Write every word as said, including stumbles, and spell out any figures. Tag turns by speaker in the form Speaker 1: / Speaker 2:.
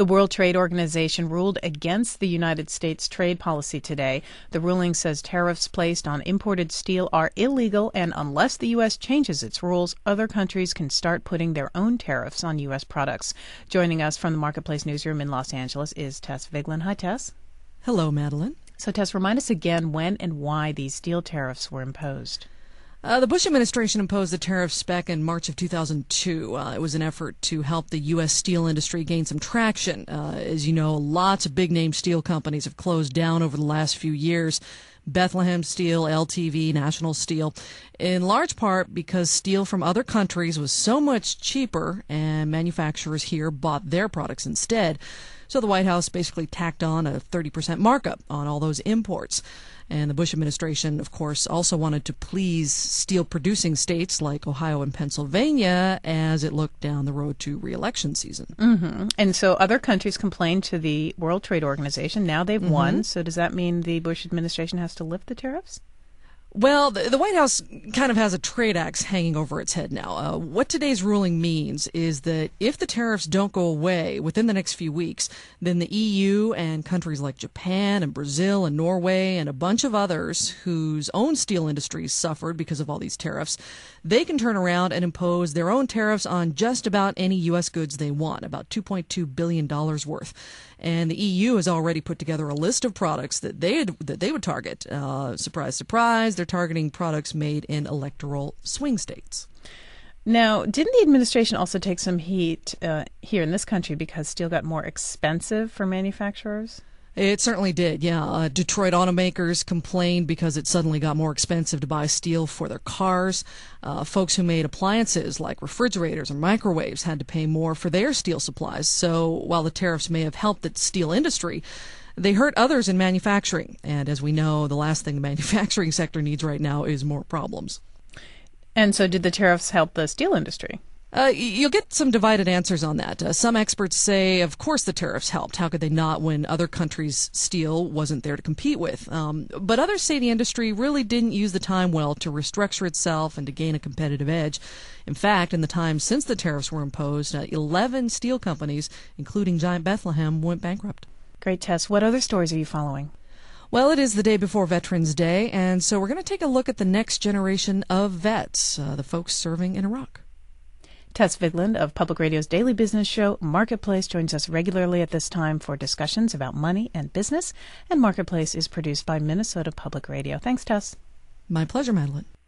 Speaker 1: The World Trade Organization ruled against the United States trade policy today. The ruling says tariffs placed on imported steel are illegal, and unless the U S changes its rules, other countries can start putting their own tariffs on U S products. Joining us from the Marketplace newsroom in Los Angeles is Tess Vigeland. Hi, Tess.
Speaker 2: Hello, Madeline.
Speaker 1: So, Tess, remind us again when and why these steel tariffs were imposed.
Speaker 2: Uh, the Bush administration imposed the tariffs back in March of two thousand two. Uh, it was an effort to help the U S steel industry gain some traction. Uh, as you know, lots of big-name steel companies have closed down over the last few years. Bethlehem Steel, L T V, National Steel, in large part because steel from other countries was so much cheaper and manufacturers here bought their products instead. So the White House basically tacked on a thirty percent markup on all those imports. And the Bush administration, of course, also wanted to please steel-producing states like Ohio and Pennsylvania as it looked down the road to re-election season.
Speaker 1: Mm-hmm. And so other countries complained to the World Trade Organization. Now they've mm-hmm. won. So does that mean the Bush administration has to lift the tariffs?
Speaker 2: Well, the, the White House kind of has a trade axe hanging over its head now. Uh, what today's ruling means is that if the tariffs don't go away within the next few weeks, then the E U and countries like Japan and Brazil and Norway and a bunch of others whose own steel industries suffered because of all these tariffs, they can turn around and impose their own tariffs on just about any U S goods they want, about two point two billion dollars worth. And the E U has already put together a list of products that they that they would target. Uh, surprise, surprise, they're targeting products made in electoral swing states.
Speaker 1: Now, didn't the administration also take some heat uh, here in this country because steel got more expensive for manufacturers?
Speaker 2: It certainly did, yeah. Uh, Detroit automakers complained because it suddenly got more expensive to buy steel for their cars. Uh, folks who made appliances like refrigerators or microwaves had to pay more for their steel supplies. So while the tariffs may have helped the steel industry, they hurt others in manufacturing. And as we know, the last thing the manufacturing sector needs right now is more problems.
Speaker 1: And so did the tariffs help the steel industry?
Speaker 2: Uh, you'll get some divided answers on that. Uh, some experts say, of course, the tariffs helped. How could they not when other countries' steel wasn't there to compete with? Um, but others say the industry really didn't use the time well to restructure itself and to gain a competitive edge. In fact, in the time since the tariffs were imposed, uh, eleven steel companies, including Giant Bethlehem, went bankrupt.
Speaker 1: Great, Tess. What other stories are you following?
Speaker 2: Well, it is the day before Veterans Day, and so we're going to take a look at the next generation of vets, uh, the folks serving in Iraq.
Speaker 1: Tess Vigeland of Public Radio's daily business show, Marketplace, joins us regularly at this time for discussions about money and business. And Marketplace is produced by Minnesota Public Radio. Thanks, Tess.
Speaker 2: My pleasure, Madeline.